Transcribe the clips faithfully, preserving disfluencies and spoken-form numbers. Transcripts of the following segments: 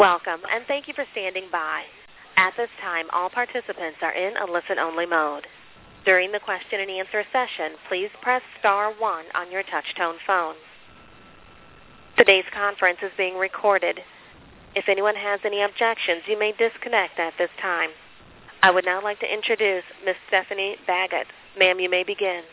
Welcome, and thank you for standing by. At this time, all participants are in a listen-only mode. During the question and answer session, please press star one on your touch-tone phone. Today's conference is being recorded. If anyone has any objections, you may disconnect at this time. I would now like to introduce Miz Stephanie Baggett. Ma'am, you may begin.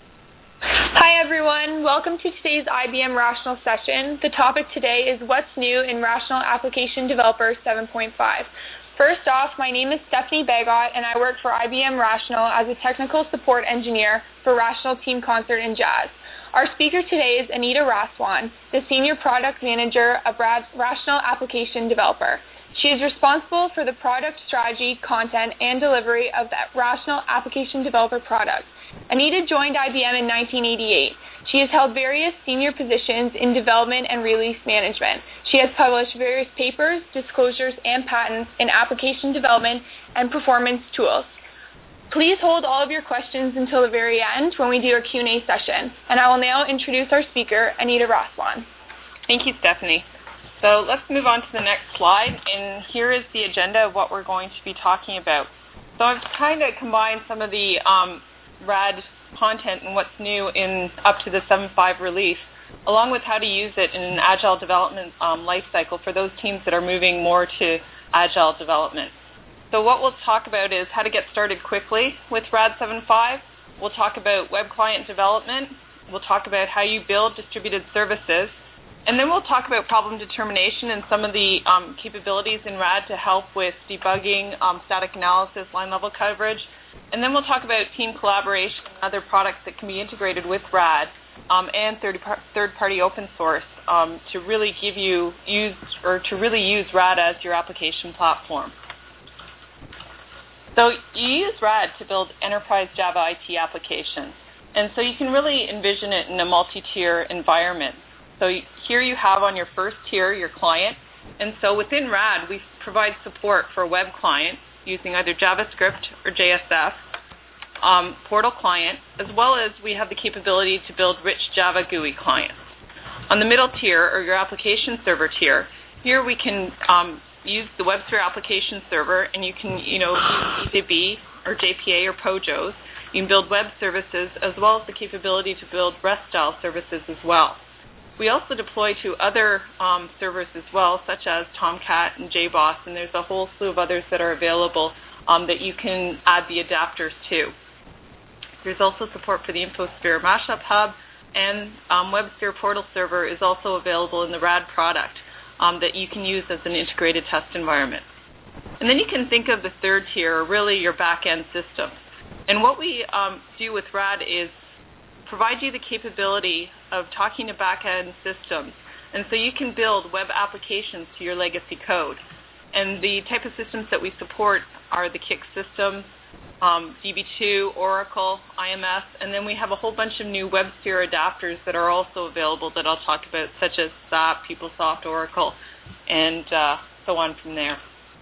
Hi everyone, welcome to today's I B M Rational session. The topic today is what's new in Rational Application Developer seven point five. First off, my name is Stephanie Baggott and I work for I B M Rational as a technical support engineer for Rational Team Concert and Jazz. Our speaker today is Anita Raswan, the Senior Product Manager of Rational Application Developer. She is responsible for the product strategy, content, and delivery of the Rational Application Developer product. Anita joined I B M in nineteen eighty-eight. She has held various senior positions in development and release management. She has published various papers, disclosures, and patents in application development and performance tools. Please hold all of your questions until the very end when we do our Q and A session. And I will now introduce our speaker, Anita Raswan. Thank you, Stephanie. So let's move on to the next slide, and here is the agenda of what we're going to be talking about. So I've kind of combined some of the um, RAD content and what's new in up to the seven point five release, along with how to use it in an agile development um, lifecycle for those teams that are moving more to agile development. So what we'll talk about is how to get started quickly with RAD seven point five. We'll talk about web client development. We'll talk about how you build distributed services. And then we'll talk about problem determination and some of the um, capabilities in RAD to help with debugging, um, static analysis, line-level coverage. And then we'll talk about team collaboration and other products that can be integrated with RAD um, and third par- third-party open source um, to really give you use or to really use RAD as your application platform. So you use RAD to build enterprise Java I T applications, and so you can really envision it in a multi-tier environment. So here you have on your first tier your client, and so within RAD we provide support for a web client using either JavaScript or J S F, um, portal client, as well as we have the capability to build rich Java G U I clients. On the middle tier, or your application server tier, here we can um, use the WebSphere application server, and you can you know use E J B or J P A or POJOs. You can build web services as well as the capability to build REST-style services as well. We also deploy to other um, servers as well, such as Tomcat and J BOSS, and there's a whole slew of others that are available um, that you can add the adapters to. There's also support for the InfoSphere Mashup Hub, and um, WebSphere Portal Server is also available in the RAD product um, that you can use as an integrated test environment. And then you can think of the third tier, really your back-end systems. And what we um, do with RAD is provide you the capability of talking to back-end systems. And so you can build web applications to your legacy code. And the type of systems that we support are the K I C systems, um, D B two, Oracle, I M S, and then we have a whole bunch of new WebSphere adapters that are also available that I'll talk about, such as S A P, PeopleSoft, Oracle, and uh, so on from there.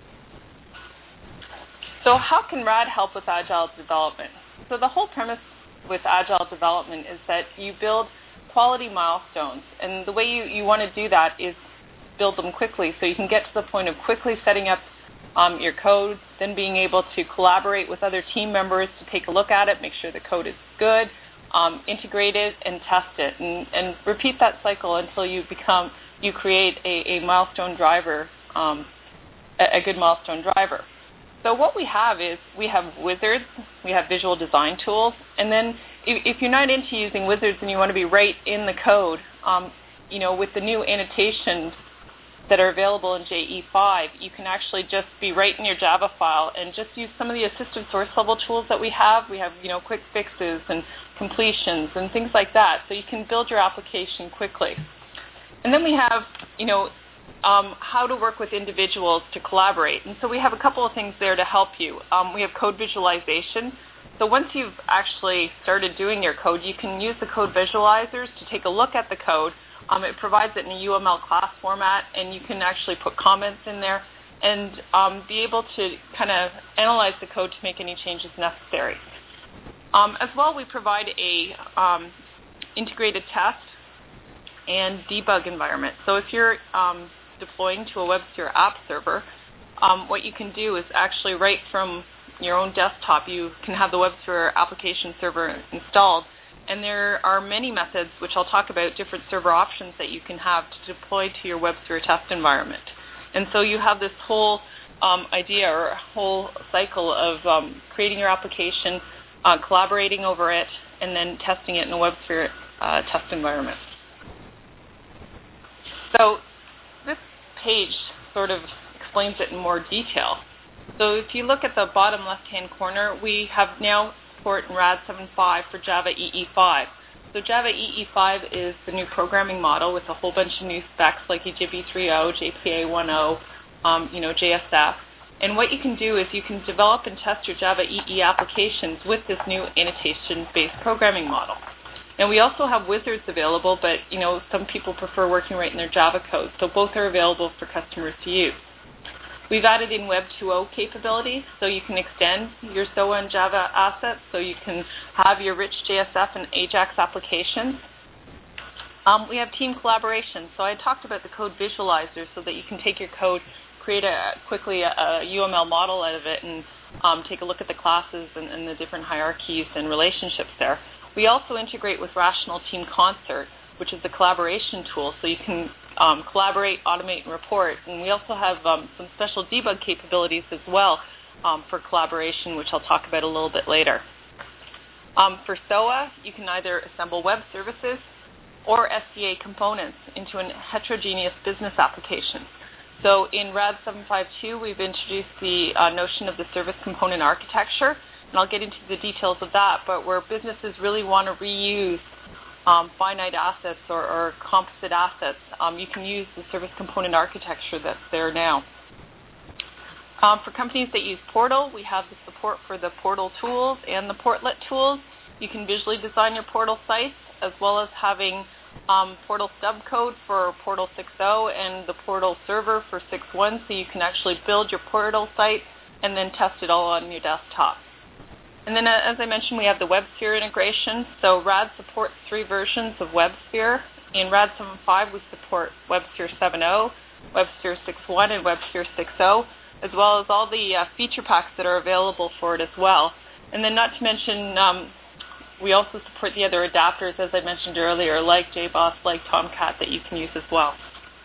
So how can RAD help with agile development? So the whole premise with agile development is that you build quality milestones, and the way you, you want to do that is build them quickly so you can get to the point of quickly setting up um, your code, then being able to collaborate with other team members to take a look at it, make sure the code is good, um, integrate it, and test it, and, and repeat that cycle until you become, you create a, a milestone driver, um, a, a good milestone driver. So what we have is we have wizards, we have visual design tools, and then if, if you're not into using wizards and you want to be right in the code, um, you know, with the new annotations that are available in J E five, you can actually just be right in your Java file and just use some of the assisted source level tools that we have. We have, you know, quick fixes and completions and things like that, so you can build your application quickly. And then we have, you know, Um, how to work with individuals to collaborate. And so we have a couple of things there to help you. Um, we have code visualization. So once you've actually started doing your code, you can use the code visualizers to take a look at the code. Um, it provides it in a U M L class format, and you can actually put comments in there and um, be able to kind of analyze the code to make any changes necessary. Um, as well, we provide a um, integrated test and debug environment. So if you're um, deploying to a WebSphere app server, um, what you can do is actually right from your own desktop, you can have the WebSphere application server installed. And there are many methods, which I'll talk about, different server options that you can have to deploy to your WebSphere test environment. And so you have this whole um, idea or whole cycle of um, creating your application, uh, collaborating over it, and then testing it in a WebSphere uh, test environment. So this page sort of explains it in more detail. So if you look at the bottom left-hand corner, we have now support in RAD seven point five for Java E E five. So Java E E five is the new programming model with a whole bunch of new specs like E J B three point oh, J P A one point oh, um, you know, J S F. And what you can do is you can develop and test your Java E E applications with this new annotation-based programming model. And we also have wizards available, but you know, some people prefer working right in their Java code. So both are available for customers to use. We've added in Web two point oh capabilities, so you can extend your S O A and Java assets, so you can have your rich J S F and Ajax applications. Um, we have team collaboration. So I talked about the code visualizer so that you can take your code, create a, quickly a, a U M L model out of it, and um, take a look at the classes and, and the different hierarchies and relationships there. We also integrate with Rational Team Concert, which is the collaboration tool, so you can um, collaborate, automate, and report. And we also have um, some special debug capabilities as well um, for collaboration, which I'll talk about a little bit later. Um, for S O A, you can either assemble web services or S C A components into a heterogeneous business application. So in RAD seven point five two, we've introduced the uh, notion of the service component architecture, and I'll get into the details of that, but where businesses really want to reuse Um, finite assets or, or composite assets, um, you can use the service component architecture that's there now. Um, for companies that use Portal, we have the support for the Portal tools and the Portlet tools. You can visually design your Portal sites, as well as having um, Portal stub code for Portal six point oh and the Portal server for six point one, so you can actually build your Portal site and then test it all on your desktop. And then, uh, as I mentioned, we have the WebSphere integration. So RAD supports three versions of WebSphere. In RAD seven point five, we support WebSphere seven point oh, WebSphere six point one, and WebSphere six point oh, as well as all the uh, feature packs that are available for it as well. And then not to mention, um, we also support the other adapters, as I mentioned earlier, like J BOSS, like Tomcat, that you can use as well.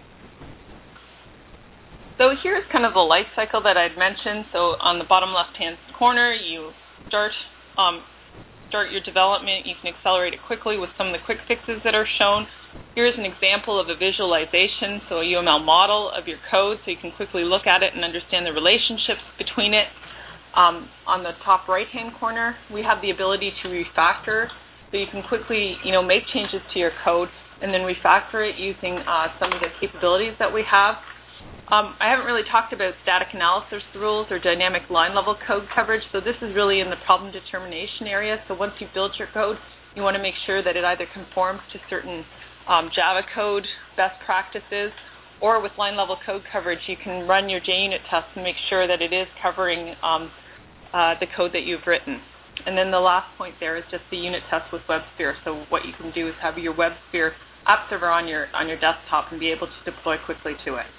So here's kind of the life cycle that I'd mentioned. So on the bottom left-hand corner, you Start um, start your development. You can accelerate it quickly with some of the quick fixes that are shown. Here's an example of a visualization, so a U M L model of your code, so you can quickly look at it and understand the relationships between it. Um, on the top right-hand corner, we have the ability to refactor, so you can quickly, you know, make changes to your code and then refactor it using uh, some of the capabilities that we have. Um, I haven't really talked about static analysis rules or dynamic line-level code coverage, so this is really in the problem determination area. So once you build your code, you want to make sure that it either conforms to certain um, Java code best practices, or with line-level code coverage, you can run your JUnit test and make sure that it is covering um, uh, the code that you've written. And then the last point there is just the unit test with WebSphere. So what you can do is have your WebSphere app server on your on your desktop and be able to deploy quickly to it.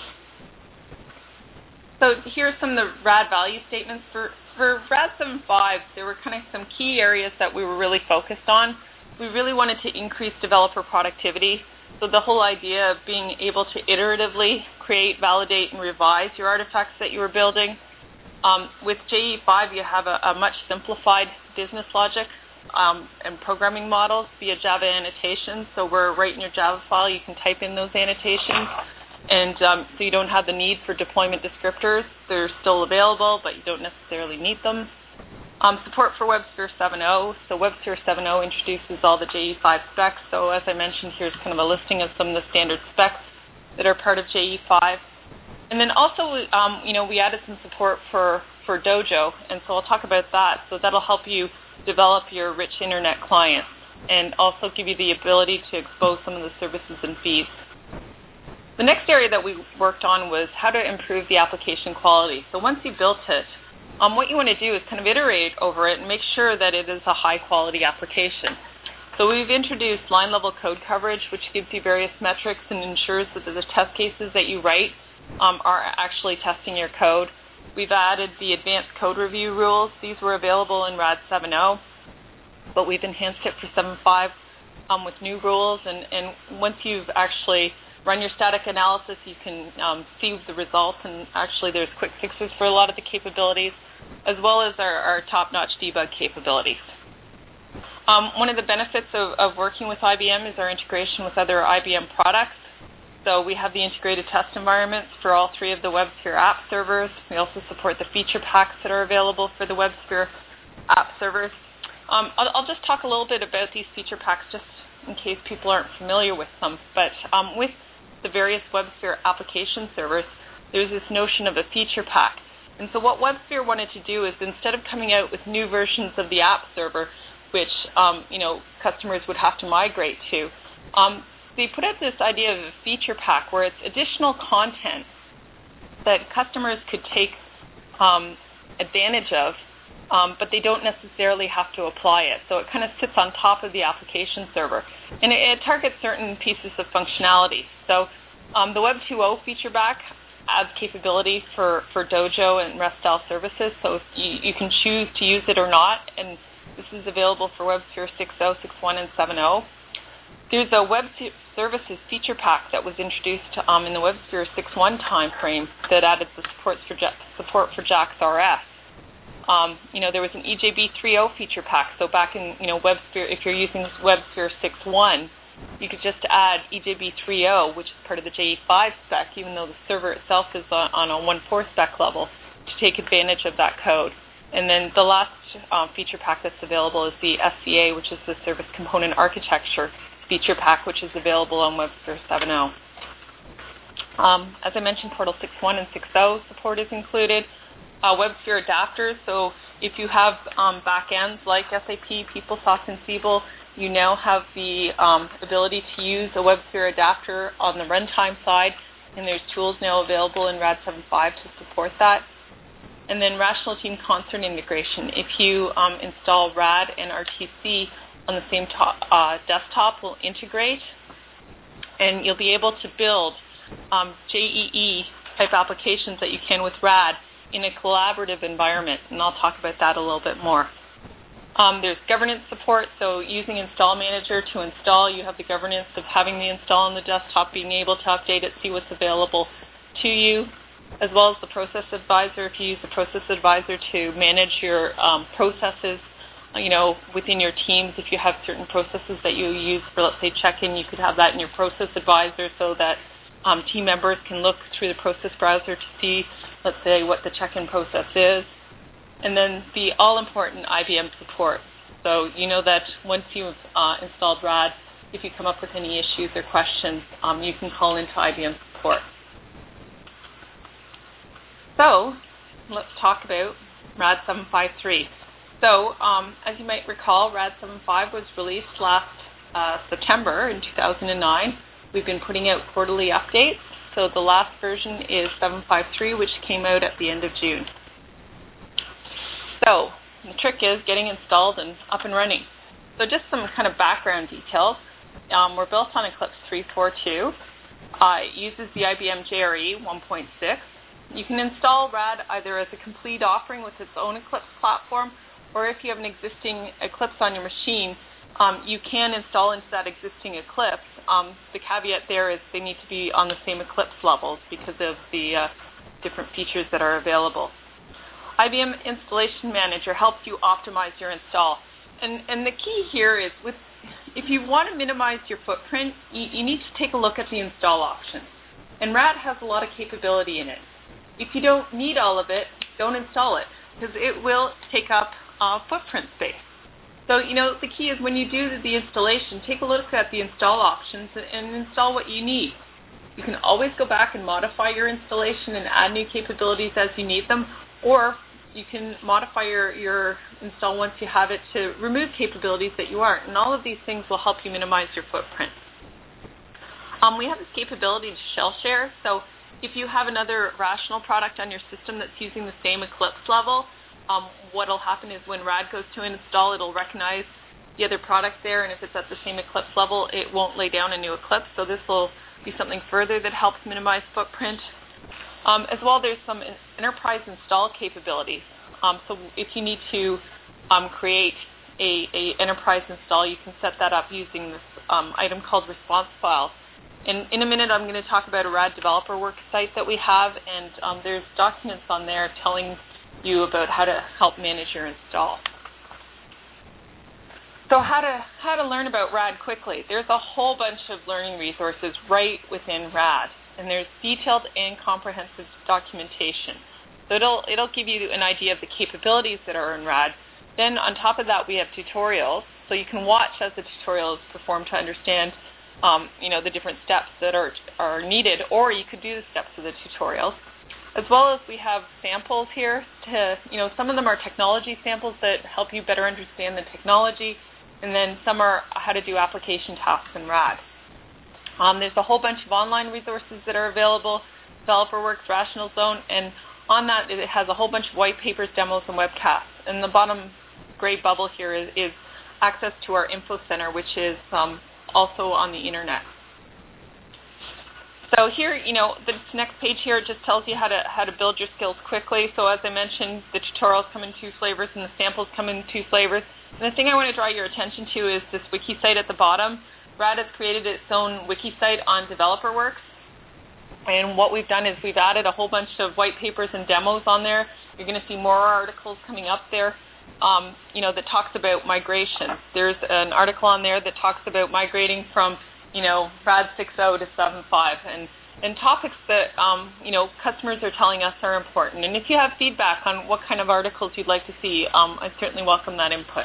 So here are some of the RAD value statements. For, for RAD seven point five, there were kind of some key areas that we were really focused on. We really wanted to increase developer productivity. So the whole idea of being able to iteratively create, validate, and revise your artifacts that you were building. Um, with J E E five, you have a, a much simplified business logic um, and programming models via Java annotations. So we're right in your Java file. You can type in those annotations. And um, so you don't have the need for deployment descriptors. They're still available, but you don't necessarily need them. Um, support for WebSphere seven point oh. So WebSphere seven point oh introduces all the J E E five specs. So as I mentioned, here's kind of a listing of some of the standard specs that are part of J E E five. And then also, um, you know, we added some support for, for Dojo, and so I'll talk about that. So that'll help you develop your rich internet clients and also give you the ability to expose some of the services and feeds. The next area that we worked on was how to improve the application quality. So once you built it, um, what you want to do is kind of iterate over it and make sure that it is a high-quality application. So we've introduced line-level code coverage, which gives you various metrics and ensures that the test cases that you write um, are actually testing your code. We've added the advanced code review rules. These were available in RAD seven point oh, but we've enhanced it for seven point five um, with new rules. And, and once you've actually run your static analysis, you can um, see the results, and actually there's quick fixes for a lot of the capabilities, as well as our, our top-notch debug capabilities. Um, one of the benefits of, of working with I B M is our integration with other I B M products. So we have the integrated test environments for all three of the WebSphere app servers. We also support the feature packs that are available for the WebSphere app servers. Um, I'll, I'll just talk a little bit about these feature packs just in case people aren't familiar with them. But um, with the various WebSphere application servers, there's this notion of a feature pack. And so what WebSphere wanted to do is, instead of coming out with new versions of the app server, which um, you know customers would have to migrate to, um, they put out this idea of a feature pack where it's additional content that customers could take um, advantage of, um, but they don't necessarily have to apply it. So it kind of sits on top of the application server, and it, it targets certain pieces of functionality. So um, the Web two point oh feature pack adds capability for, for Dojo and REST-style services, so you, you can choose to use it or not, and this is available for WebSphere six point oh, six point one, and seven point oh. There's a Web Services feature pack that was introduced um, in the WebSphere six point one timeframe that added the support for, support for JAX R S. Um, you know, there was an E J B three point oh feature pack, so back in, you know, WebSphere, if you're using WebSphere six point one, you could just add E J B three point oh, which is part of the J E five spec, even though the server itself is on, on a one point four spec level, to take advantage of that code. And then the last um, feature pack that's available is the S C A, which is the Service Component Architecture feature pack, which is available on WebSphere seven point oh. Um, as I mentioned, Portal six point one and six point oh support is included. Uh, WebSphere adapters, so if you have um, backends like S A P, PeopleSoft, and Siebel, you now have the um, ability to use a WebSphere adapter on the runtime side, and there's tools now available in RAD seven point five to support that. And then Rational Team Concert integration. If you um, install RAD and R T C on the same top, uh, desktop, will integrate, and you'll be able to build um, J E E type applications that you can with RAD in a collaborative environment, and I'll talk about that a little bit more. Um, there's governance support, so using Install Manager to install, you have the governance of having the install on the desktop, being able to update it, see what's available to you, as well as the Process Advisor. If you use the Process Advisor to manage your um, processes, you know, within your teams, if you have certain processes that you use for, let's say, check-in, you could have that in your Process Advisor so that um, team members can look through the process browser to see, let's say, what the check-in process is. And then the all-important I B M support. So you know that once you've uh, installed RAD, if you come up with any issues or questions, um, you can call into I B M support. So let's talk about RAD seven point five three. So um, as you might recall, RAD seven point five was released last uh, September in two thousand nine. We've been putting out quarterly updates. So the last version is seven point five three, which came out at the end of June. So the trick is getting installed and up and running. So just some kind of background details. Um, we're built on Eclipse three point four point two. Uh, it uses the I B M J R E one point six. You can install RAD either as a complete offering with its own Eclipse platform, or if you have an existing Eclipse on your machine, um, you can install into that existing Eclipse. Um, the caveat there is they need to be on the same Eclipse levels because of the uh, different features that are available. I B M Installation Manager helps you optimize your install. And, and the key here is, with, if you want to minimize your footprint, you, you need to take a look at the install options. And RAD has a lot of capability in it. If you don't need all of it, don't install it, because it will take up uh, footprint space. So, you know, the key is when you do the installation, take a look at the install options and, and install what you need. You can always go back and modify your installation and add new capabilities as you need them, or you can modify your, your install once you have it to remove capabilities that you aren't. And all of these things will help you minimize your footprint. Um, we have this capability to shell share. So if you have another Rational product on your system that's using the same Eclipse level, um, what will happen is when RAD goes to install, it'll recognize the other product there, and if it's at the same Eclipse level, it won't lay down a new Eclipse. So this will be something further that helps minimize footprint. Um, as well, there's some enterprise install capabilities. Um, so if you need to um, create a, a enterprise install, you can set that up using this um, item called response file. And in a minute, I'm going to talk about a RAD developer work site that we have, and um, there's documents on there telling you about how to help manage your install. So how to how to learn about RAD quickly. There's a whole bunch of learning resources right within RAD, and there's detailed and comprehensive documentation. So it'll it'll give you an idea of the capabilities that are in RAD. Then on top of that, we have tutorials, so you can watch as the tutorial is performed to understand, um, you know, the different steps that are are needed, or you could do the steps of the tutorials. As well as we have samples here to, you know, some of them are technology samples that help you better understand the technology, and then some are how to do application tasks in RAD. Um, there's a whole bunch of online resources that are available, DeveloperWorks, Rational Zone, and on that it has a whole bunch of white papers, demos, and webcasts. And the bottom gray bubble here is, is access to our info center, which is um, also on the internet. So here, you know, the next page here just tells you how to how to build your skills quickly. So as I mentioned, the tutorials come in two flavors and the samples come in two flavors. And the thing I want to draw your attention to is this wiki site at the bottom. RAD has created its own wiki site on DeveloperWorks. And what we've done is we've added a whole bunch of white papers and demos on there. You're going to see more articles coming up there, um, you know, that talks about migration. There's an article on there that talks about migrating from, you know, RAD six point oh to seven point five, and, and topics that, um, you know, customers are telling us are important. And if you have feedback on what kind of articles you'd like to see, um, I certainly welcome that input.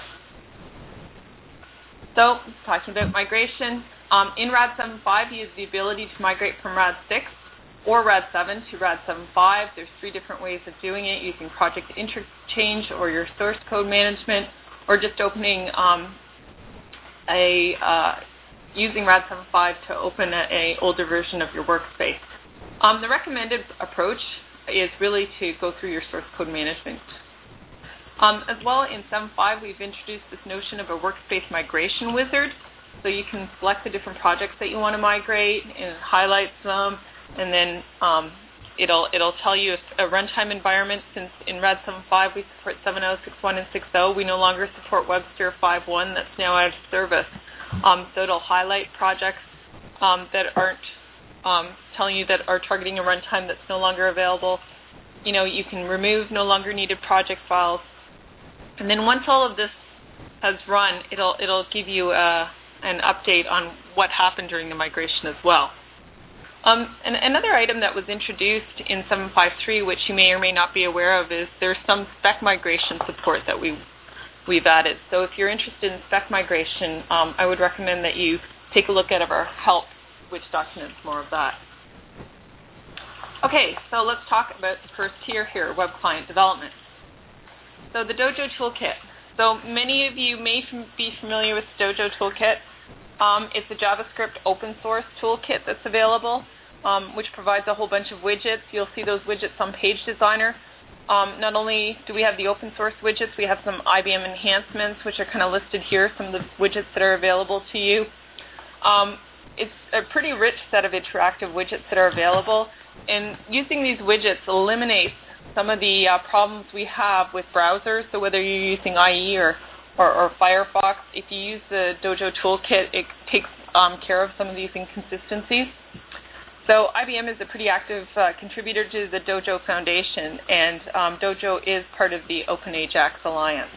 So, talking about migration, um, in RAD seven point five, you have the ability to migrate from RAD six or RAD seven to RAD seven point five. There's three different ways of doing it, using project interchange or your source code management, or just opening um, a uh, using RAD seven point five to open a, a older version of your workspace. Um, the recommended approach is really to go through your source code management. Um, as well, in seven point five, we've introduced this notion of a workspace migration wizard. So you can select the different projects that you want to migrate and highlight them, and then um, it'll it'll tell you if a runtime environment. Since in RAD seven point five we support seven point oh, six point one, and six point oh, we no longer support Webster five point one. That's now out of service. Um, so it'll highlight projects um, that aren't um, telling you that are targeting a runtime that's no longer available. You know, you can remove no longer needed project files. And then once all of this has run, it'll it'll give you uh, an update on what happened during the migration as well. Um, and another item that was introduced in seven point five three, which you may or may not be aware of, is there's some spec migration support that we we've added. So if you're interested in spec migration, um, I would recommend that you take a look at our help, which documents more of that. Okay, so let's talk about the first tier here, web client development. So the Dojo Toolkit. So many of you may be familiar with Dojo Toolkit. Um, it's a JavaScript open source toolkit that's available, um, which provides a whole bunch of widgets. You'll see those widgets on Page Designer. Um, not only do we have the open source widgets, we have some I B M enhancements, which are kind of listed here, some of the widgets that are available to you. Um, it's a pretty rich set of interactive widgets that are available, and using these widgets eliminates some of the uh, problems we have with browsers. So whether you're using I E or, or, or Firefox, if you use the Dojo Toolkit, it takes um, care of some of these inconsistencies. So I B M is a pretty active uh, contributor to the Dojo Foundation, and um, Dojo is part of the Open Ajax Alliance.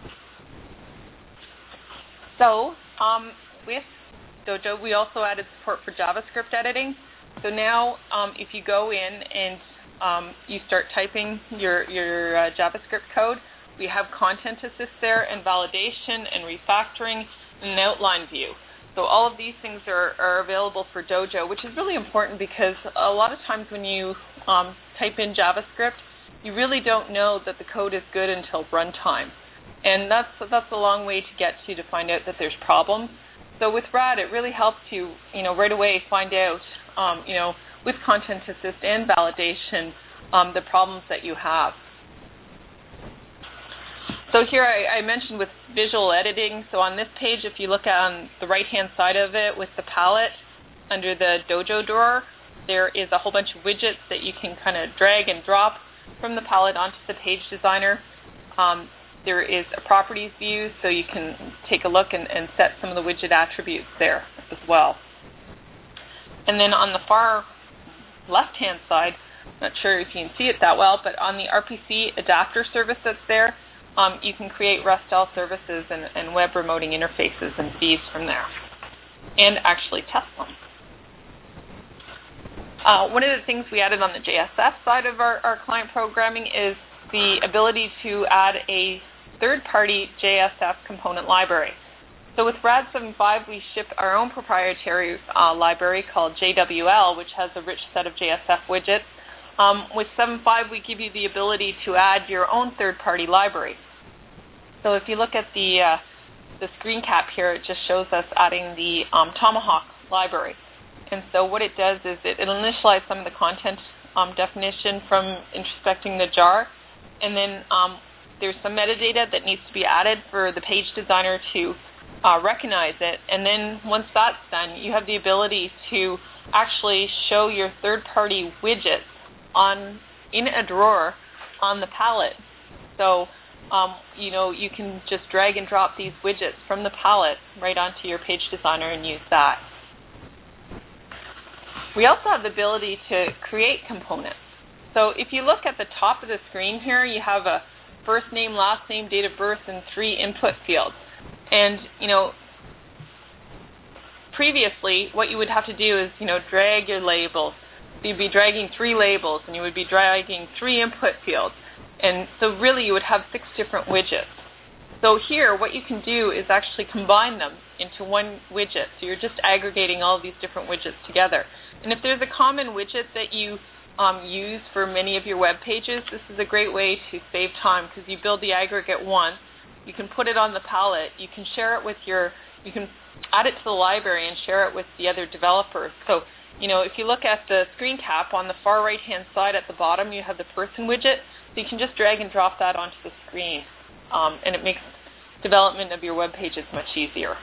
So um, with Dojo, we also added support for JavaScript editing. So now um, if you go in and um, you start typing your, your uh, JavaScript code, we have content assist there, and validation, and refactoring, and an outline view. So all of these things are, are available for Dojo, which is really important because a lot of times when you um, type in JavaScript, you really don't know that the code is good until runtime. And that's, that's a long way to get to to find out that there's problems. So with RAD, it really helps you, you know, right away find out, um, you know, with content assist and validation, um, the problems that you have. So here I, I mentioned with visual editing. So on this page, if you look on the right-hand side of it with the palette, under the Dojo drawer, there is a whole bunch of widgets that you can kind of drag and drop from the palette onto the page designer. Um, there is a properties view, so you can take a look and, and set some of the widget attributes there as well. And then on the far left-hand side, not sure if you can see it that well, but on the R P C adapter service that's there, um, you can create REST-style services and, and web remoting interfaces and feeds from there, and actually test them. Uh, one of the things we added on the J S F side of our, our client programming is the ability to add a third-party J S F component library. So with RAD seven point five, we ship our own proprietary uh, library called J W L, which has a rich set of J S F widgets. Um, with seven point five, we give you the ability to add your own third-party library. So if you look at the, uh, the screen cap here, it just shows us adding the um, Tomahawk library. And so what it does is it, it'll initialize some of the content um, definition from introspecting the jar, and then um, there's some metadata that needs to be added for the page designer to uh, recognize it. And then once that's done, you have the ability to actually show your third-party widgets on in a drawer on the palette. So um, you know, you can just drag and drop these widgets from the palette right onto your page designer and use that. We also have the ability to create components. So if you look at the top of the screen here, you have a first name, last name, date of birth, and three input fields. And, you know, previously, what you would have to do is, you know, drag your labels. So you'd be dragging three labels, and you would be dragging three input fields. And so really, you would have six different widgets. So here, what you can do is actually combine them into one widget. So you're just aggregating all of these different widgets together. And if there's a common widget that you um, use for many of your web pages, this is a great way to save time because you build the aggregate once. You can put it on the palette. You can share it with your, you can add it to the library and share it with the other developers. So, you know, if you look at the screen cap on the far right-hand side at the bottom, you have the person widget. So you can just drag and drop that onto the screen. Um, and it makes development of your web pages much easier.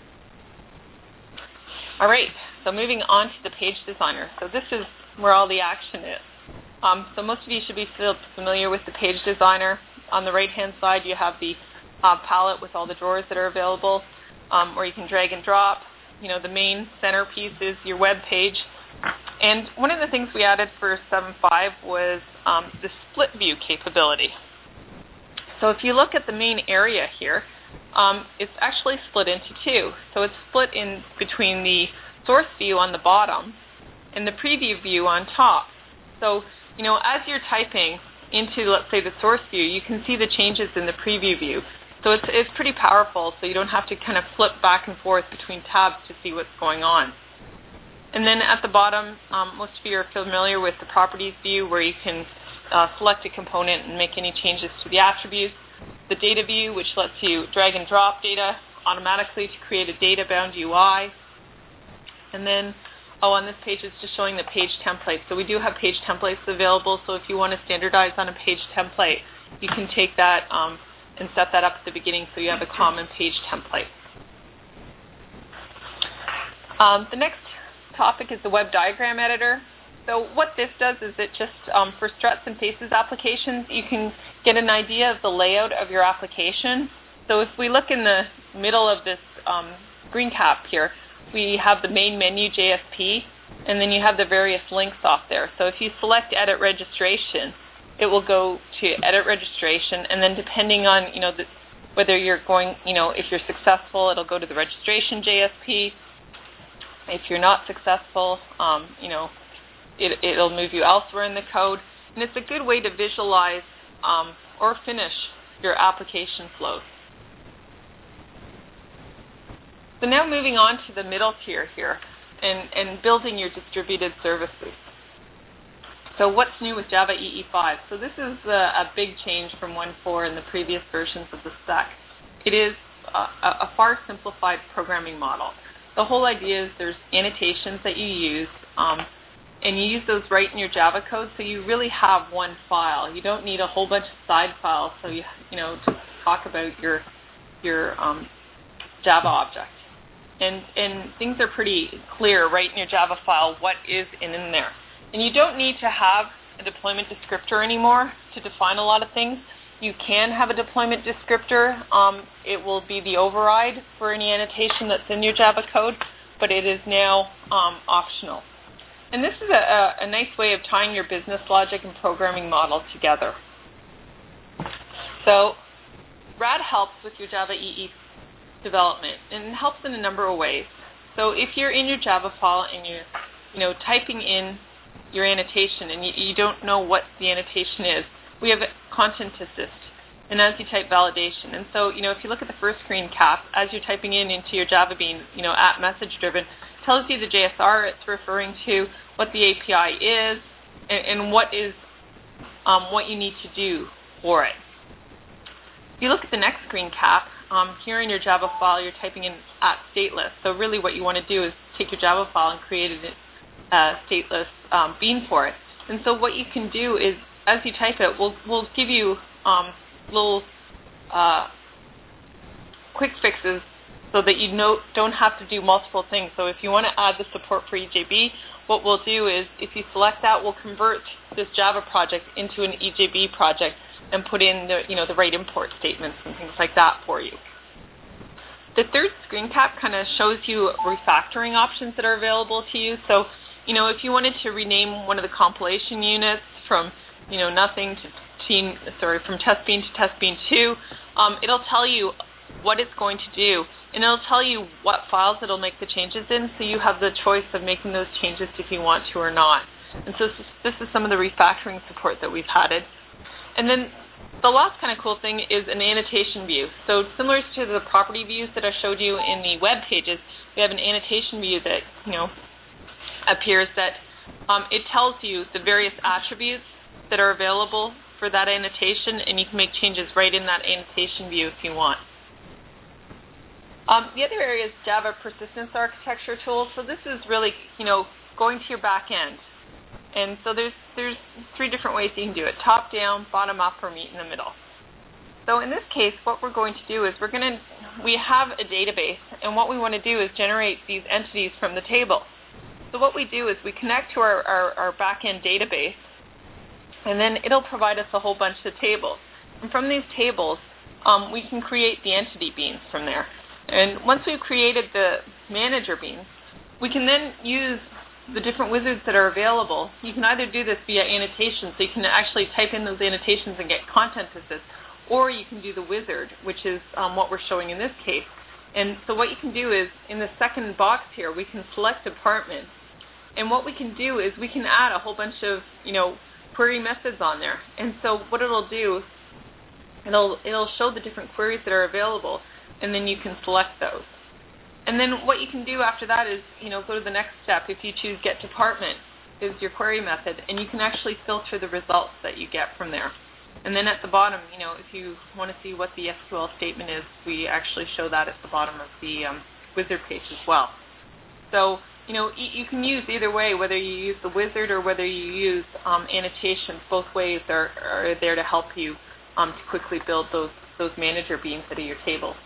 All right, so moving on to the page designer. So this is where all the action is. Um, so most of you should be familiar with the page designer. On the right-hand side, you have the uh, palette with all the drawers that are available, um, where you can drag and drop. You know, the main centerpiece is your web page. And one of the things we added for seven point five was um, the split view capability. So if you look at the main area here, um, it's actually split into two. So it's split in between the source view on the bottom and the preview view on top. So, you know, as you're typing into, let's say, the source view, you can see the changes in the preview view. So it's, it's pretty powerful, so you don't have to kind of flip back and forth between tabs to see what's going on. And then at the bottom, um, most of you are familiar with the properties view where you can uh, select a component and make any changes to the attributes. The data view, which lets you drag and drop data automatically to create a data-bound U I. And then, oh, on this page it's just showing the page template. So we do have page templates available, so if you want to standardize on a page template, you can take that um, and set that up at the beginning so you have a common page template. Um, the next topic is the web diagram editor. So what this does is it just, um, for struts and faces applications, you can get an idea of the layout of your application. So if we look in the middle of this um, screen cap here, we have the main menu J S P, and then you have the various links off there. So if you select Edit Registration, it will go to Edit Registration, and then depending on, you know, the, whether you're going, you know, if you're successful, it'll go to the Registration J S P. If you're not successful, um, you know, it, it'll move you elsewhere in the code. And it's a good way to visualize um, or finish your application flows. So now moving on to the middle tier here and, and building your distributed services. So what's new with Java E E five? So this is a, a big change from one point four in the previous versions of the spec. It is a, a far simplified programming model. The whole idea is there's annotations that you use, um, and you use those right in your Java code, so you really have one file. You don't need a whole bunch of side files, so you, you know, talk about your your um, Java object. And, and things are pretty clear right in your Java file what is in, in there. And you don't need to have a deployment descriptor anymore to define a lot of things. You can have a deployment descriptor. Um, it will be the override for any annotation that's in your Java code, but it is now um, optional. And this is a, a, a nice way of tying your business logic and programming model together. So RAD helps with your Java E E development, and it helps in a number of ways. So if you're in your Java file and you're you know, typing in your annotation and you, you don't know what the annotation is, we have Content Assist, and as you type validation. And so, you know, if you look at the first screen cap, as you're typing in into your Java Bean, you know, at message driven, tells you the J S R it's referring to, what the A P I is, and, and what is um, what you need to do for it. If you look at the next screen cap, um, here in your Java file, you're typing in at stateless. So really what you want to do is take your Java file and create a uh, stateless um, bean for it. And so what you can do is, as you type it, we'll, we'll give you um, little uh, quick fixes so that you know, don't have to do multiple things. So if you want to add the support for E J B, what we'll do is, if you select that, we'll convert this Java project into an E J B project and put in the, you know, the right import statements and things like that for you. The third screen cap kind of shows you refactoring options that are available to you. So, you know, if you wanted to rename one of the compilation units from, you know, nothing to teen, sorry, from TestBean to TestBean two, um, it'll tell you what it's going to do, and it'll tell you what files it'll make the changes in, so you have the choice of making those changes if you want to or not. And so this is, this is some of the refactoring support that we've added. And then the last kind of cool thing is an annotation view. So similar to the property views that I showed you in the web pages, we have an annotation view that, you know, appears that um, it tells you the various attributes that are available for that annotation, and you can make changes right in that annotation view if you want. Um, the other area is Java persistence architecture tools. So this is really, you know, going to your back end. And so there's there's three different ways you can do it: top down, bottom up, or meet in the middle. So in this case, what we're going to do is we're going to we have a database, and what we want to do is generate these entities from the table. So what we do is we connect to our, our, our back end database, and then it'll provide us a whole bunch of tables. And from these tables, um, we can create the entity beans from there. And once we've created the manager beans, we can then use the different wizards that are available. You can either do this via annotations, so you can actually type in those annotations and get Content Assist, or you can do the wizard, which is um, what we're showing in this case. And so what you can do is, in the second box here, we can select department. And what we can do is we can add a whole bunch of, you know, query methods on there. And so what it'll do, it'll, it'll show the different queries that are available, and then you can select those. And then what you can do after that is, you know, go to the next step. If you choose Get Department, is your query method, and you can actually filter the results that you get from there. And then at the bottom, you know, if you want to see what the S Q L statement is, we actually show that at the bottom of the um, wizard page as well. So, you know, y you can use either way, whether you use the wizard or whether you use um, annotations. Both ways are, are there to help you um, to quickly build those, those manager beans that are your tables.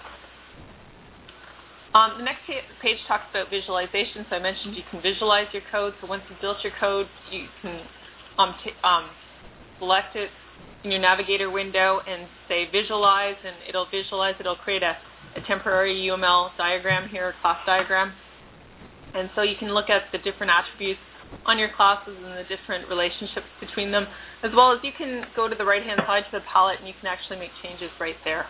Um, the next page talks about visualization. So I mentioned you can visualize your code. So once you've built your code, you can um, t um, select it in your navigator window and say visualize, and it'll visualize. It'll create a, a temporary U M L diagram here, a class diagram. And so you can look at the different attributes on your classes and the different relationships between them, as well as you can go to the right-hand side to the palette and you can actually make changes right there.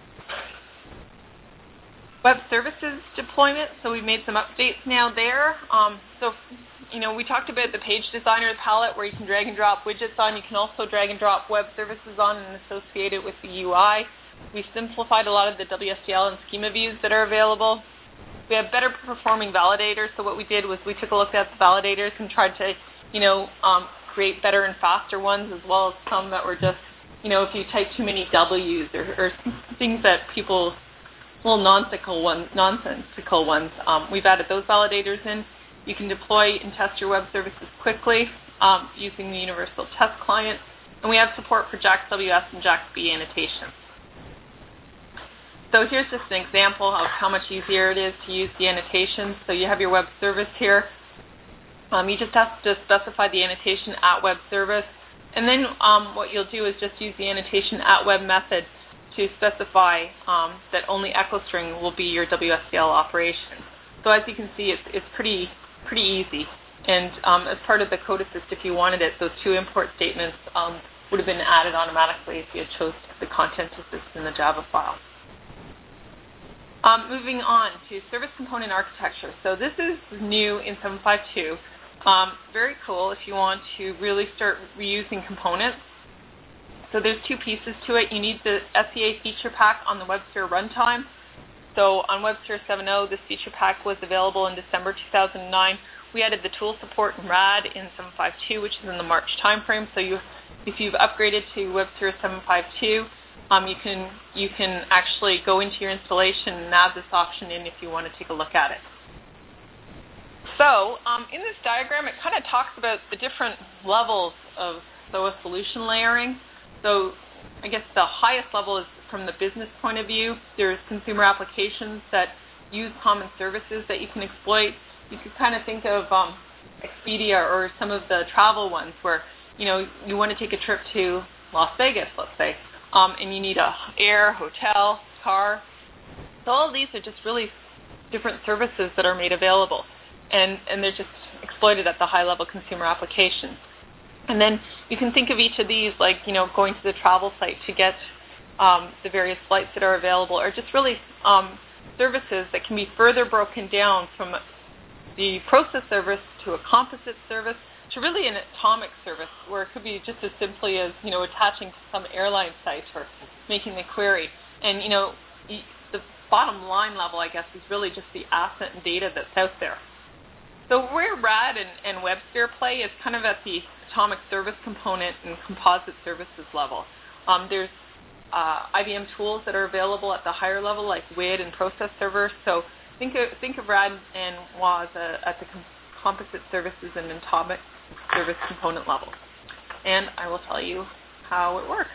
Web services deployment, so we've made some updates now there. Um, so, you know, we talked about the page designer palette where you can drag and drop widgets on. You can also drag and drop web services on and associate it with the U I. We've simplified a lot of the W S D L and schema views that are available. We have better performing validators. So what we did was we took a look at the validators and tried to, you know, um, create better and faster ones, as well as some that were just, you know, if you type too many W's or, or things that people, little nonsensical ones, nonsensical ones. Um, we've added those validators in. You can deploy and test your web services quickly um, using the Universal Test Client. And we have support for JAX W S and JAX B annotations. So here's just an example of how much easier it is to use the annotations. So you have your web service here. Um, you just have to specify the annotation at web service. And then um, what you'll do is just use the annotation at web method to specify um, that only EchoString will be your W S D L operation. So as you can see, it's, it's pretty pretty easy. And um, as part of the code assist, if you wanted it, those two import statements um, would have been added automatically if you had chose the content assist in the Java file. Um, moving on to service component architecture. So this is new in seven point five two. Um, very cool if you want to really start reusing components. So there's two pieces to it. You need the S E A feature pack on the WebSphere runtime. So on WebSphere seven point oh, this feature pack was available in December two thousand nine. We added the tool support in RAD in seven point five two, which is in the March timeframe. So you, if you've upgraded to WebSphere seven point five two, um, you can you can actually go into your installation and add this option in if you want to take a look at it. So um, in this diagram, it kind of talks about the different levels of S O A solution layering. So I guess the highest level is from the business point of view. There's consumer applications that use common services that you can exploit. You could kind of think of um, Expedia or some of the travel ones where, you know, you want to take a trip to Las Vegas, let's say, um, and you need a air, hotel, car. So all of these are just really different services that are made available, and, and they're just exploited at the high-level consumer application. And then you can think of each of these like, you know, going to the travel site to get um, the various flights that are available, or just really um, services that can be further broken down from the process service to a composite service to really an atomic service, where it could be just as simply as, you know, attaching to some airline site or making the query. And, you know, the bottom line level, I guess, is really just the asset and data that's out there. So where RAD and, and WebSphere play is kind of at the atomic service component and composite services level. Um, there's uh, I B M tools that are available at the higher level, like W I D and process server. So think of, think of RAD and W A S uh, at the com- composite services and atomic service component level. And I will tell you how it works.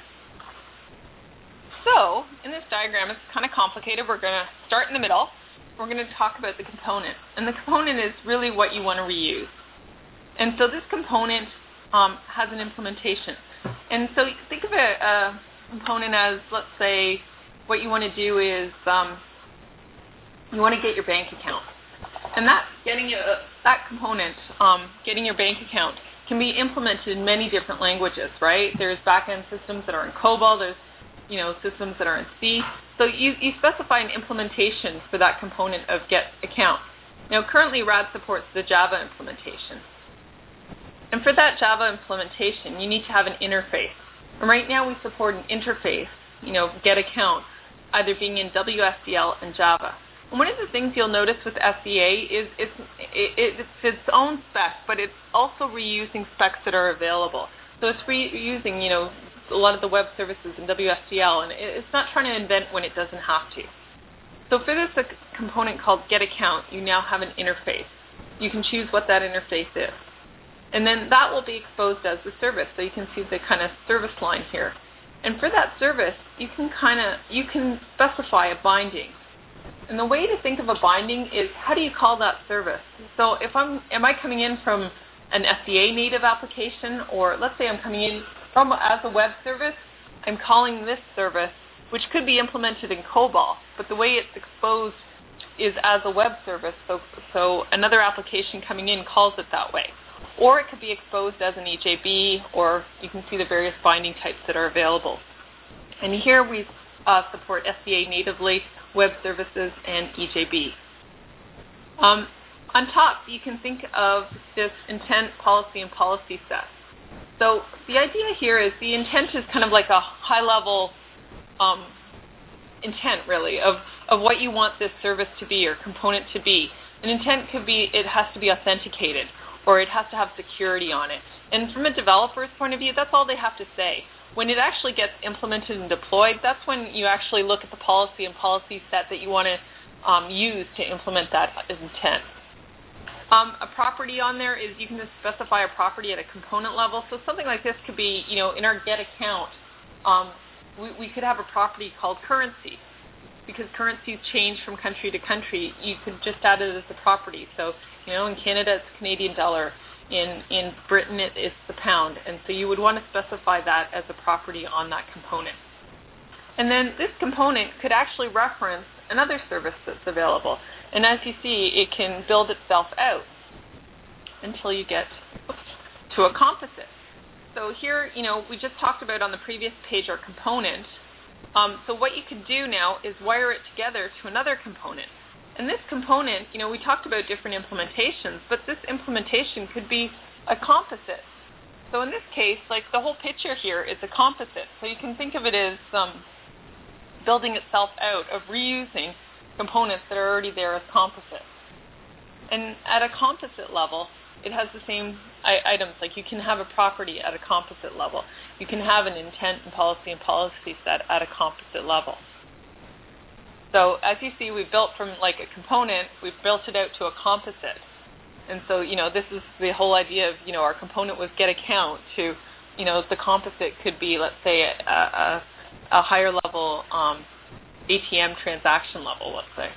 So in this diagram, it's kind of complicated. We're going to start in the middle. We're going to talk about the component. And the component is really what you want to reuse. And so this component um, has an implementation. And so think of a, a component as, let's say, what you want to do is um, you want to get your bank account. And that getting a, that component, um, getting your bank account, can be implemented in many different languages, right? There's back-end systems that are in COBOL. There's, you know, systems that are in C. So you, you specify an implementation for that component of get account. Now, currently, RAD supports the Java implementation. And for that Java implementation, you need to have an interface. And right now, we support an interface, you know, get account, either being in W S D L and Java. And one of the things you'll notice with S E A is it's, it, it's its own spec, but it's also reusing specs that are available. So it's reusing, you know, a lot of the web services in W S D L, and it's not trying to invent when it doesn't have to. So for this a component called getAccount, you now have an interface. You can choose what that interface is. And then that will be exposed as a service, so you can see the kind of service line here. And for that service, you can kind of, you can specify a binding. And the way to think of a binding is, how do you call that service? So if I'm, am I coming in from an S E A native application, or let's say I'm coming in from as a web service, I'm calling this service, which could be implemented in COBOL, but the way it's exposed is as a web service, so, so another application coming in calls it that way. Or it could be exposed as an E J B, or you can see the various binding types that are available. And here we uh, support S E A natively, web services, and E J B. Um, on top, you can think of this intent, policy, and policy set. So the idea here is the intent is kind of like a high-level um, intent, really, of, of what you want this service to be or component to be. An intent could be it has to be authenticated, or it has to have security on it. And from a developer's point of view, that's all they have to say. When it actually gets implemented and deployed, that's when you actually look at the policy and policy set that you want to um, use to implement that intent. Um, a property on there is you can just specify a property at a component level. So something like this could be, you know, in our get account, um, we, we could have a property called currency. because currencies change from country to country, you could just add it as a property. So, you know, in Canada it's Canadian dollar, in, in Britain it is the pound, and so you would want to specify that as a property on that component. And then this component could actually reference another service that's available. And as you see, it can build itself out until you get to a composite. So here, you know, we just talked about on the previous page our component. Um, so what you could do now is wire it together to another component. And this component, you know, we talked about different implementations, but this implementation could be a composite. So in this case, like the whole picture here is a composite. So you can think of it as um, building itself out of reusing components that are already there as composites. And at a composite level, it has the same I- items. Like you can have a property at a composite level. You can have an intent and policy and policy set at a composite level. So as you see, we've built from like a component, we've built it out to a composite. And so, you know, this is the whole idea of, you know, our component was get account to, you know, the composite could be, let's say, a, a, a higher level um, A T M transaction level, let's say.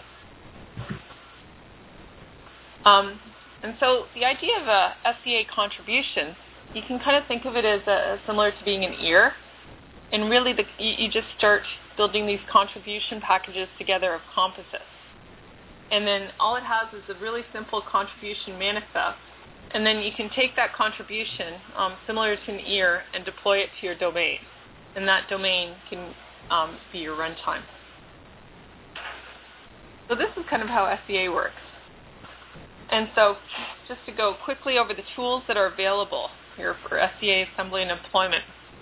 Um, and so the idea of a S C A contribution, you can kind of think of it as a, similar to being an ear. And really, the, you, you just start building these contribution packages together of composites. And then all it has is a really simple contribution manifest. And then you can take that contribution, um, similar to an ear, and deploy it to your domain. And that domain can um, be your runtime. So this is kind of how S C A works. And so just to go quickly over the tools that are available here for S C A assembly and deployment.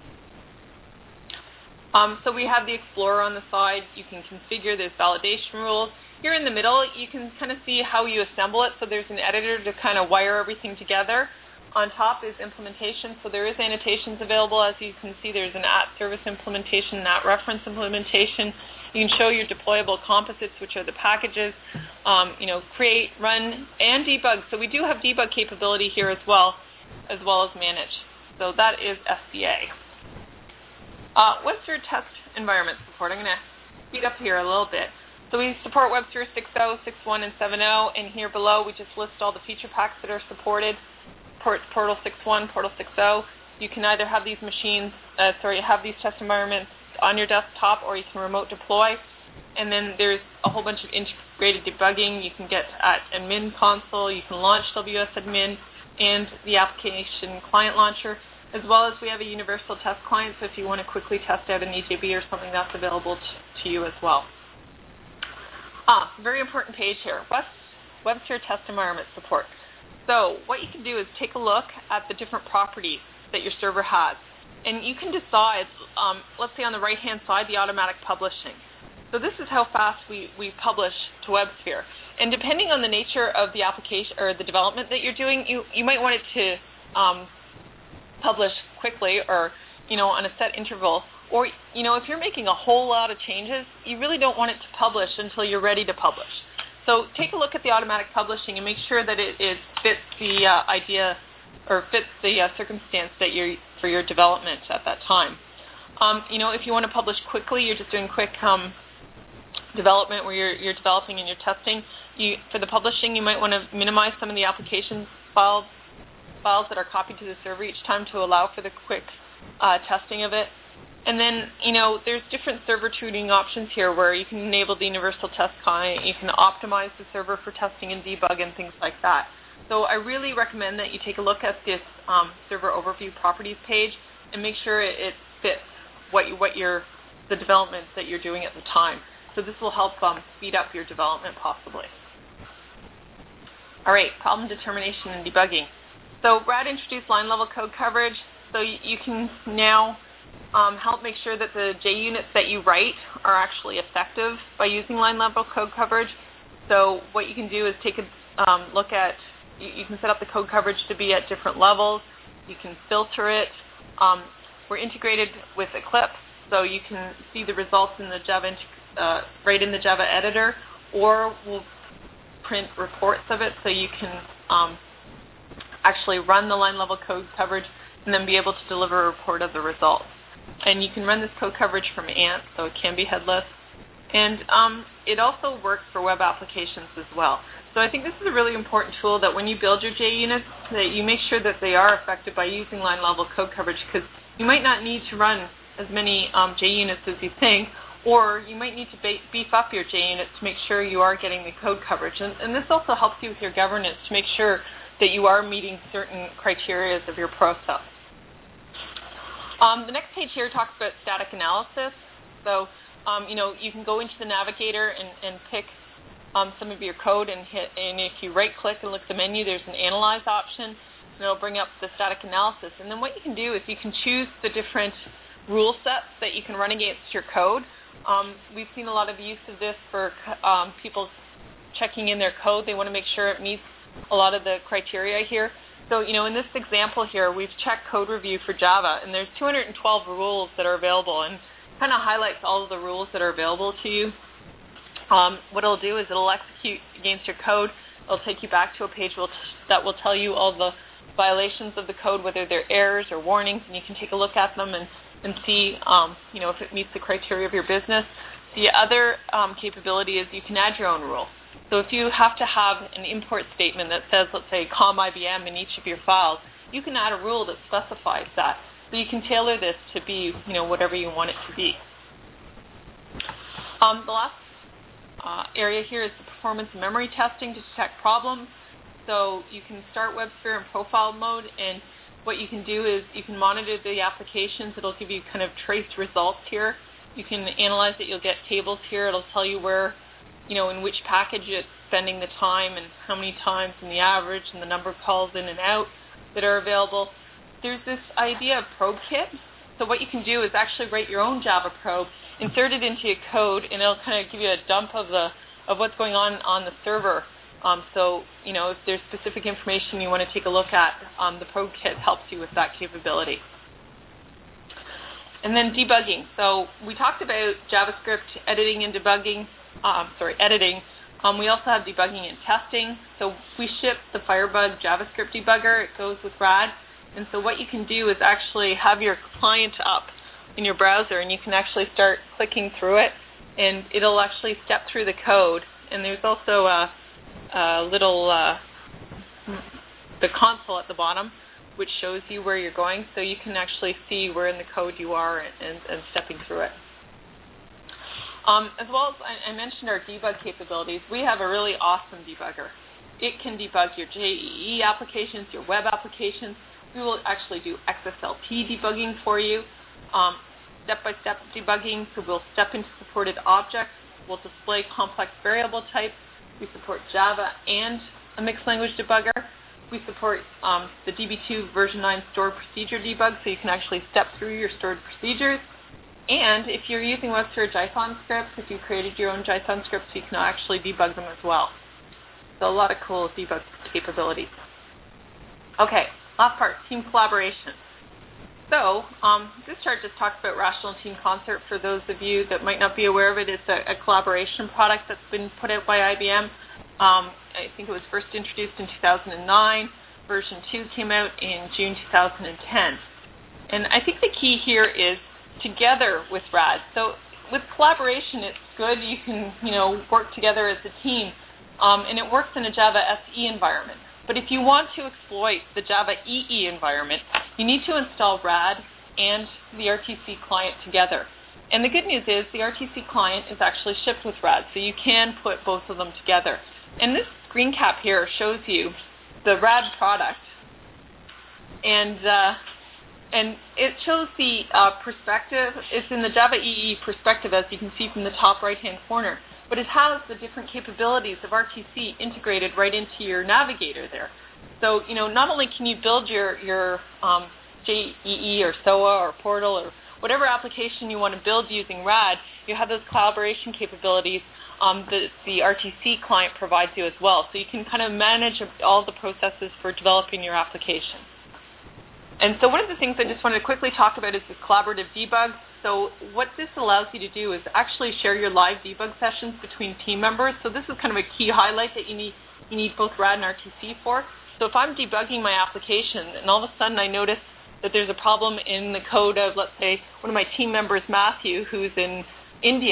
Um, so we have the Explorer on the side. You can configure those validation rules. Here in the middle, you can kind of see how you assemble it. So there's an editor to kind of wire everything together. On top is implementation. So there is annotations available. As you can see, there's an at service implementation, an at reference implementation. You can show your deployable composites, which are the packages, um, you know, create, run, and debug. So we do have debug capability here as well, as well as manage. So that is S C A. Uh, WebSphere test environment support. I'm going to speed up here a little bit. So we support WebSphere six point oh, six point one, and seven point oh, and here below we just list all the feature packs that are supported. Port, Portal six point one, Portal six point oh. You can either have these machines, uh, sorry, have these test environments on your desktop, or you can remote deploy. And then there's a whole bunch of integrated debugging. You can get at admin console. You can launch W S admin and the application client launcher, as well as we have a universal test client. So if you want to quickly test out an E J B or something, that's available to, to you as well. Ah, very important page here, Web, WebSphere test environment support. So what you can do is take a look at the different properties that your server has. And you can decide, um, let's say on the right-hand side, the automatic publishing. So this is how fast we, we publish to WebSphere. And depending on the nature of the application or the development that you're doing, you, you might want it to um, publish quickly or, you know, on a set interval. Or, you know, if you're making a whole lot of changes, you really don't want it to publish until you're ready to publish. So take a look at the automatic publishing and make sure that it, it fits the uh, idea or fits the uh, circumstance that you're for your development at that time. Um, you know, if you want to publish quickly, you're just doing quick um, development where you're, you're developing and you're testing. You, for the publishing, you might want to minimize some of the application files, files that are copied to the server each time to allow for the quick uh, testing of it. And then, you know, there's different server tuning options here where you can enable the universal test client, you can optimize the server for testing and debug and things like that. So I really recommend that you take a look at this um, server overview properties page and make sure it, it fits what you, what you're, the development that you're doing at the time. So this will help um, speed up your development possibly. All right, problem determination and debugging. So Brad introduced line level code coverage. So you, you can now um, help make sure that the J units that you write are actually effective by using line level code coverage. So what you can do is take a um, look at, you, you can set up the code coverage to be at different levels. You can filter it. Um, we're integrated with Eclipse, so you can see the results in the Java, uh, right in the Java editor, or we'll print reports of it so you can um, actually run the line level code coverage and then be able to deliver a report of the results. And you can run this code coverage from Ant, so it can be headless. And um, it also works for web applications as well. So I think this is a really important tool that when you build your JUnits, that you make sure that they are affected by using line-level code coverage, because you might not need to run as many um, JUnits as you think, or you might need to ba- beef up your JUnits to make sure you are getting the code coverage. And, and this also helps you with your governance to make sure that you are meeting certain criteria of your process. Um, the next page here talks about static analysis. So, um, you know, you can go into the Navigator and, and pick um, some of your code and hit, and if you right-click and look at the menu, there's an Analyze option, and it'll bring up the static analysis. And then what you can do is you can choose the different rule sets that you can run against your code. Um, we've seen a lot of use of this for um, people checking in their code. They want to make sure it meets a lot of the criteria here. So, you know, in this example here, we've checked code review for Java, and there's two hundred twelve rules that are available, and kind of highlights all of the rules that are available to you. Um, what it'll do is it'll execute against your code. It'll take you back to a page will t- that will tell you all the violations of the code, whether they're errors or warnings, and you can take a look at them and, and see, um, you know, if it meets the criteria of your business. The other um, capability is you can add your own rule. So if you have to have an import statement that says, let's say, com I B M in each of your files, you can add a rule that specifies that. So you can tailor this to be, you know, whatever you want it to be. Um, the last uh, area here is the performance and memory testing to detect problems. So you can start WebSphere in profile mode, and what you can do is you can monitor the applications. It'll give you kind of traced results here. You can analyze it. You'll get tables here. It'll tell you where, you know, in which package it's spending the time and how many times and the average and the number of calls in and out that are available. There's this idea of probe kit. So what you can do is actually write your own Java probe, insert it into your code, and it'll kind of give you a dump of the of what's going on on the server. Um, so, you know, if there's specific information you want to take a look at, um, the probe kit helps you with that capability. And then debugging. So we talked about JavaScript editing and debugging. Um, sorry, editing. Um, we also have debugging and testing. So we ship the Firebug JavaScript debugger. It goes with RAD. And so what you can do is actually have your client up in your browser, and you can actually start clicking through it, and it'll actually step through the code. And there's also a, a little, uh, the console at the bottom, which shows you where you're going, so you can actually see where in the code you are and, and, and stepping through it. Um, as well as I, I mentioned our debug capabilities, we have a really awesome debugger. It can debug your J E E applications, your web applications. We will actually do X S L T debugging for you, um, step-by-step debugging, so we'll step into supported objects. We'll display complex variable types. We support Java and a mixed language debugger. We support um, the D B two version nine stored procedure debug, so you can actually step through your stored procedures. And if you're using WebSphere JSON scripts, if you created your own JSON scripts, you can actually debug them as well. So a lot of cool debug capabilities. Okay, last part, team collaboration. So um, this chart just talks about Rational Team Concert. For those of you that might not be aware of it, it's a, a collaboration product that's been put out by I B M. Um, I think it was first introduced in two thousand nine. Version two came out in June two thousand ten. And I think the key here is together with RAD. So with collaboration, it's good. You can, you know, work together as a team, um, and it works in a Java S E environment. But if you want to exploit the Java E E environment, you need to install RAD and the R T C client together. And the good news is the R T C client is actually shipped with RAD, so you can put both of them together. And this screen cap here shows you the RAD product, and uh, and it shows the uh, perspective. It's in the Java E E perspective, as you can see from the top right-hand corner. But it has the different capabilities of R T C integrated right into your navigator there. So, you know, not only can you build your, your um, J E E or S O A or Portal or whatever application you want to build using RAD, you have those collaboration capabilities um, that the R T C client provides you as well. So you can kind of manage all the processes for developing your application. And so one of the things I just wanted to quickly talk about is this collaborative debug. So what this allows you to do is actually share your live debug sessions between team members. So this is kind of a key highlight that you need, you need both RAD and R T C for. So if I'm debugging my application and all of a sudden I notice that there's a problem in the code of, let's say, one of my team members, Matthew, who's in India,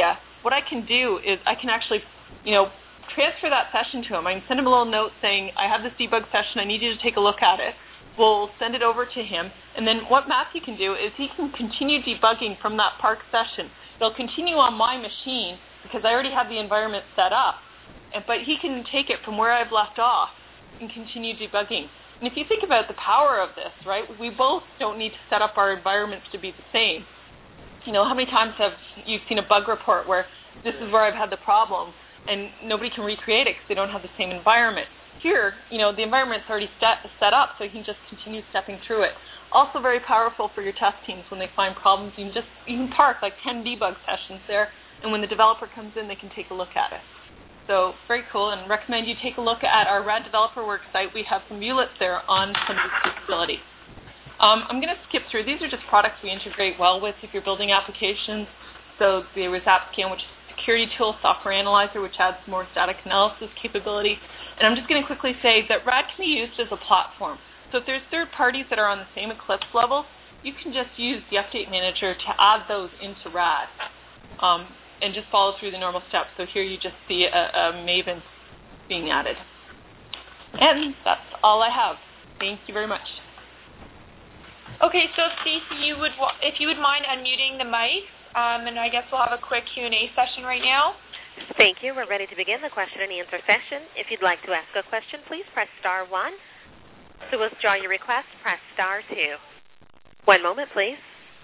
what I can do is I can actually, you know, transfer that session to him. I can send him a little note saying, I have this debug session, I need you to take a look at it. We'll send it over to him. And then what Matthew can do is he can continue debugging from that Park session. It'll continue on my machine because I already have the environment set up. But he can take it from where I've left off and continue debugging. And if you think about the power of this, right, we both don't need to set up our environments to be the same. You know, how many times have you seen a bug report where this is where I've had the problem and nobody can recreate it because they don't have the same environment? Here, you know, the environment's already set, set up, so you can just continue stepping through it. Also very powerful for your test teams when they find problems. You can just you can park like ten debug sessions there, and when the developer comes in, they can take a look at it. So very cool, and recommend you take a look at our Rad Developer Works site. We have some viewlets there on some of these capabilities. Um, I'm going to skip through. These are just products we integrate well with if you're building applications. So there was AppScan, which is a security tool, Software Analyzer, which adds more static analysis capability. And I'm just going to quickly say that Rad can be used as a platform. So if there's third parties that are on the same Eclipse level, you can just use the Update Manager to add those into Rad um, and just follow through the normal steps. So here you just see a, a Maven being added. And that's all I have. Thank you very much. Okay, so Stacey, you would if you would mind unmuting the mic, um, and I guess we'll have a quick Q and A session right now. Thank you. We're ready to begin the question and answer session. If you'd like to ask a question, please press star one. To withdraw your request, press star two. One moment, please.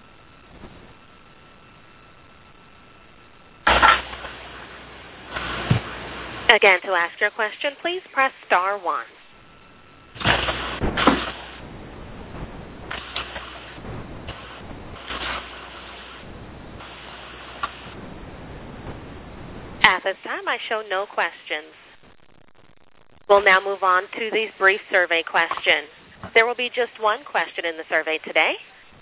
Again, to ask your question, please press star one. At this time, I show no questions. We'll now move on to these brief survey questions. There will be just one question in the survey today.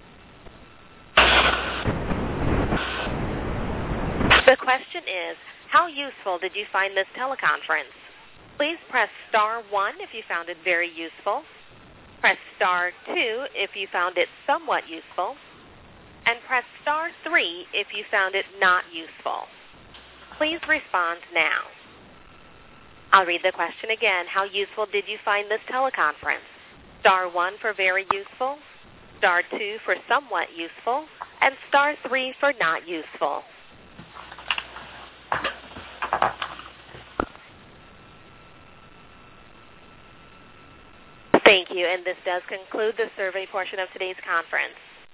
The question is, how useful did you find this teleconference? Please press star one if you found it very useful. Press star two if you found it somewhat useful. And press star three if you found it not useful. Please respond now. I'll read the question again. How useful did you find this teleconference? Star one for very useful, star two for somewhat useful, and star three for not useful. Thank you, and this does conclude the survey portion of today's conference.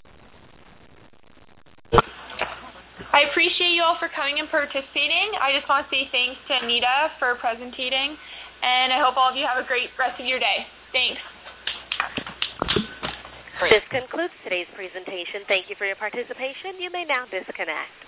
I appreciate you all for coming and participating. I just want to say thanks to Anita for presenting, and I hope all of you have a great rest of your day. Thanks. This concludes today's presentation. Thank you for your participation. You may now disconnect.